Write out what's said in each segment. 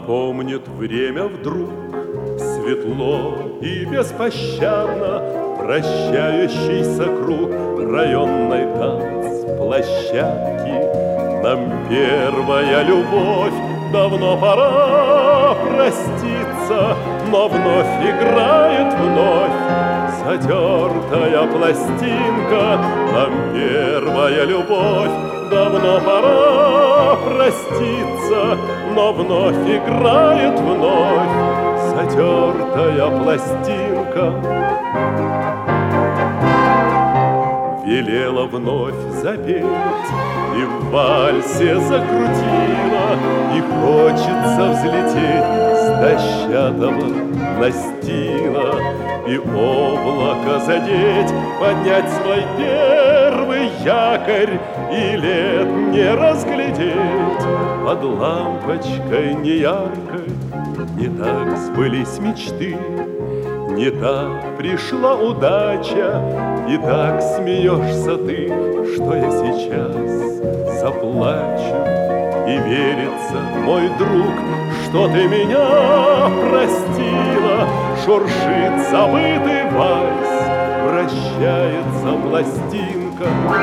Напомнит время вдруг светло и беспощадно вращающийся круг районной танцплощадки. Нам первая любовь давно пора проститься, но вновь играет вновь затертая пластинка. Нам первая любовь давно пора проститься, но вновь играет вновь затертая пластинка. Велела вновь запеть и в вальсе закрутила, и хочется взлететь с дощатого настила и облако задеть, поднять свой первый якорь и лет не разглядеть. Под лампочкой неяркой не так сбылись мечты, не так пришла удача, и так смеешься ты, что я сейчас заплачу. И верится, мой друг, что ты меня простила. Шуршит забытый вальс, вращается пластинка.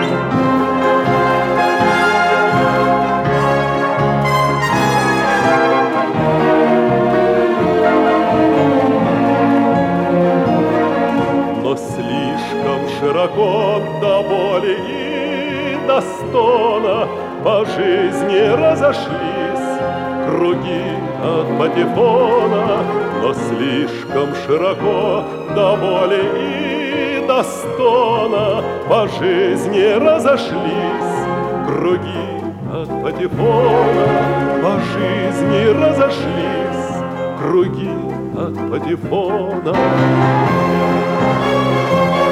Но слишком широко до боли и до стона по жизни разошлись круги от патефона. Но слишком широко до боли и до стона по жизни разошлись круги от патефона. По жизни разошлись круги от патефона.